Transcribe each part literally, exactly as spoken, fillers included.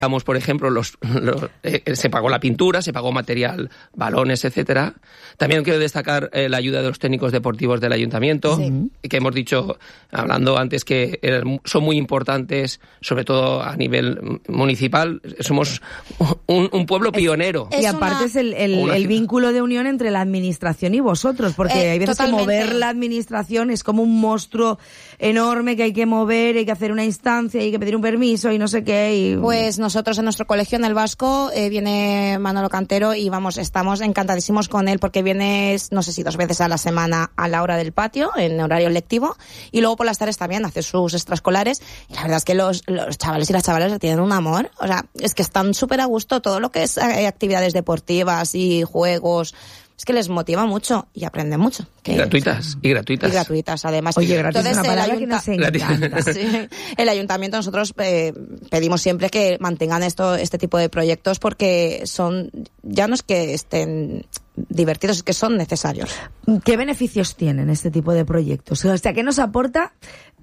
por ejemplo, los, los eh, se pagó la pintura, se pagó material, balones, etcétera. También quiero destacar eh, la ayuda de los técnicos deportivos del ayuntamiento, sí. que hemos dicho, hablando antes, que eran, son muy importantes, sobre todo a nivel municipal. Somos un, un pueblo pionero. Es, es y aparte una... es el, el, el vínculo de unión entre la administración y vosotros, porque eh, hay veces totalmente. que mover la administración es como un monstruo enorme que hay que mover, hay que hacer una instancia, hay que pedir un permiso y no sé qué. Y... Pues nosotros en nuestro colegio, en el Vasco, eh, viene Manolo Cantero y vamos, estamos encantadísimos con él porque viene, no sé si dos veces a la semana a la hora del patio, en horario lectivo, y luego por las tardes también hace sus extraescolares. Y la verdad es que los, los chavales y las chavales tienen un amor, o sea, es que están súper a gusto todo lo que es eh, actividades deportivas y juegos. Es que les motiva mucho y aprenden mucho. Que, gratuitas, y gratuitas. Y gratuitas, además. Oye, gratis Entonces, es una palabra el, ayunta- que nos encanta. sí, el ayuntamiento, nosotros eh, pedimos siempre que mantengan esto, este tipo de proyectos porque son, ya no es que estén divertidos, es que son necesarios. ¿Qué beneficios tienen este tipo de proyectos? O sea, ¿qué nos aporta?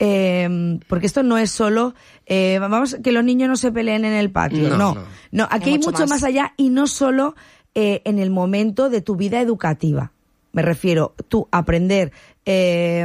Eh, porque esto no es solo, eh, vamos, que los niños no se peleen en el patio. No, no. no. no aquí hay, hay mucho, mucho más. más allá y no solo eh, en el momento de tu vida educativa. Me refiero, tú aprender eh,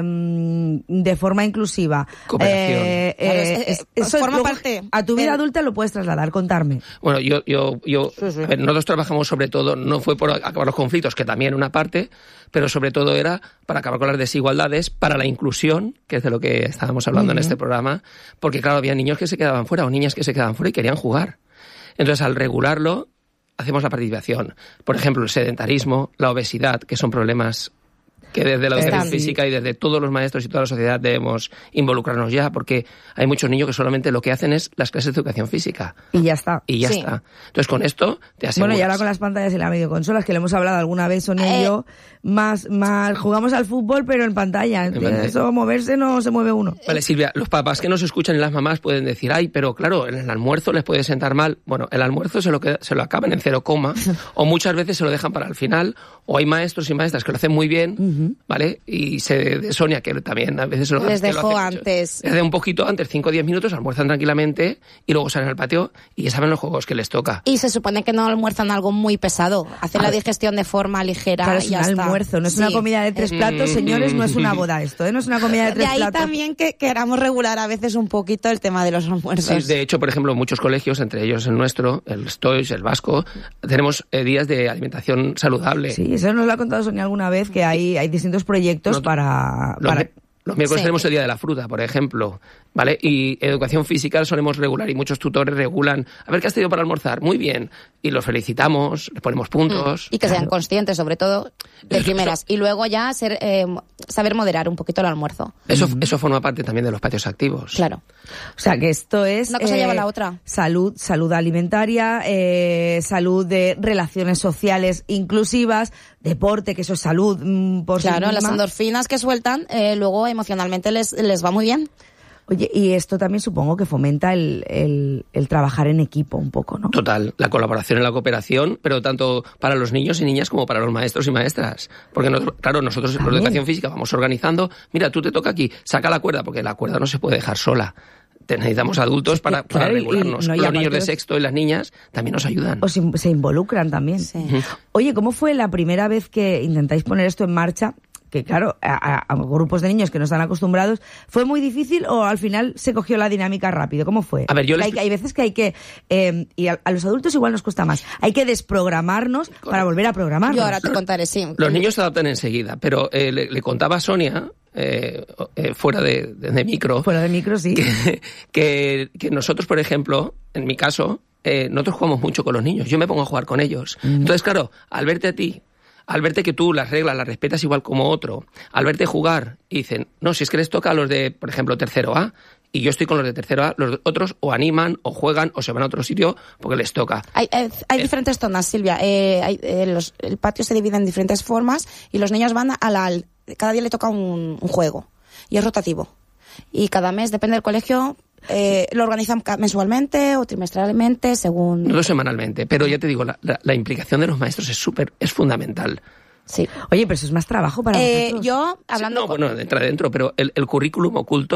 de forma inclusiva. Cooperación. Eh, claro, eh, es, es, eso forma luego, parte a tu vida de... adulta lo puedes trasladar, contarme. Bueno, yo, yo, yo, sí, sí. A ver, nosotros trabajamos sobre todo, no fue por acabar los conflictos, que también una parte, pero sobre todo era para acabar con las desigualdades, para la inclusión, que es de lo que estábamos hablando uh-huh. en este programa, porque claro, había niños que se quedaban fuera o niñas que se quedaban fuera y querían jugar. Entonces, al regularlo, hacemos la participación. Por ejemplo, el sedentarismo, la obesidad, que son problemas que desde la educación física y desde todos los maestros y toda la sociedad debemos involucrarnos ya, porque hay muchos niños que solamente lo que hacen es las clases de educación física. Y ya está. Y ya sí. está. Entonces, con esto te aseguras. Bueno, y ahora con las pantallas y las videoconsolas, que lo hemos hablado alguna vez, Sonia eh, y yo, más, más jugamos al fútbol, pero en pantalla. En pantalla. Eso, moverse, no se mueve uno. Vale, Silvia, los papás que nos escuchan y las mamás pueden decir, ay, pero claro, en el almuerzo les puede sentar mal. Bueno, el almuerzo se lo, queda, se lo acaban en cero coma, o muchas veces se lo dejan para el final, o hay maestros y maestras que lo hacen muy bien, uh-huh. ¿vale? Y se de Sonia, que también a veces se lo les dejó lo antes. Les hace un poquito antes, cinco o diez minutos, almuerzan tranquilamente y luego salen al patio y ya saben los juegos que les toca. Y se supone que no almuerzan algo muy pesado, hacen la digestión de forma ligera. Claro, y es ya un está. almuerzo, no es sí. una comida de tres platos, señores, no es una boda esto, ¿eh? No es una comida de tres platos. De ahí platos. también que queramos regular a veces un poquito el tema de los almuerzos. Sí, de hecho, por ejemplo, muchos colegios, entre ellos el nuestro, el Stoix, el Vasco, tenemos eh, días de alimentación saludable. Sí, eso nos lo ha contado Sonia alguna vez, que hay, hay distintos proyectos no, para... Los, para... los miércoles sí. tenemos el Día de la Fruta, por ejemplo, ¿vale? Y educación física solemos regular y muchos tutores regulan. A ver, ¿qué has tenido para almorzar? Muy bien. Y los felicitamos, les ponemos puntos. Y que sean claro. conscientes, sobre todo, de eso, primeras. Eso, y luego ya ser, eh, saber moderar un poquito el almuerzo. Eso, uh-huh. eso forma parte también de los patios activos. Claro. O sea, que esto es... Una cosa eh, lleva a la otra. Salud, salud alimentaria, eh, salud de relaciones sociales inclusivas, deporte, que eso es salud mmm, por Claro, sí las misma. endorfinas que sueltan, eh, luego emocionalmente les, les va muy bien. Oye, y esto también supongo que fomenta el, el, el trabajar en equipo un poco, ¿no? Total, la colaboración y la cooperación, pero tanto para los niños y niñas como para los maestros y maestras. Porque, no, claro, nosotros en la educación física vamos organizando, mira, tú te toca aquí, saca la cuerda, porque la cuerda no se puede dejar sola. Necesitamos adultos para, para claro, regularnos. Y, no, y los niños de os... sexto y las niñas también nos ayudan. O se, se involucran también. Sí. Oye, ¿cómo fue la primera vez que intentáis poner esto en marcha? Que claro, a, a, a grupos de niños que no están acostumbrados, ¿fue muy difícil o al final se cogió la dinámica rápido? ¿Cómo fue? A ver, yo les... hay, hay veces que hay que, eh, y a, a los adultos igual nos cuesta más, hay que desprogramarnos Correcto. para volver a programarnos. Yo ahora te contaré, sí. Los niños se adaptan enseguida, pero eh, le, le contaba a Sonia, eh, eh, fuera de, de, de micro... Fuera de micro, sí. Que, que, que nosotros, por ejemplo, en mi caso, eh, nosotros jugamos mucho con los niños, yo me pongo a jugar con ellos. Mm. Entonces, claro, al verte a ti, al verte que tú las reglas las respetas igual como otro, al verte jugar y dicen, no, si es que les toca a los de, por ejemplo, tercero A, y yo estoy con los de tercero A, los otros o animan, o juegan, o se van a otro sitio porque les toca. Hay, hay, hay eh, diferentes zonas, Silvia. Eh, hay, eh, los, el patio se divide en diferentes formas y los niños van a la... Cada día le toca un, un juego y es rotativo. Y cada mes, depende del colegio... Eh, lo organizan mensualmente o trimestralmente, según... No semanalmente, pero ya te digo, la, la, la implicación de los maestros es súper, es fundamental. Sí. Oye, pero eso es más trabajo para eh, vosotros. Yo, hablando... Sí, no, con... bueno, entra dentro, pero el, el currículum oculto,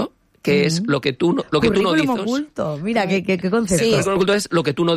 que uh-huh. es lo que tú no, lo que tú no dices. Currículum oculto, mira, qué, qué, qué concepto. Sí. El currículum oculto es lo que tú no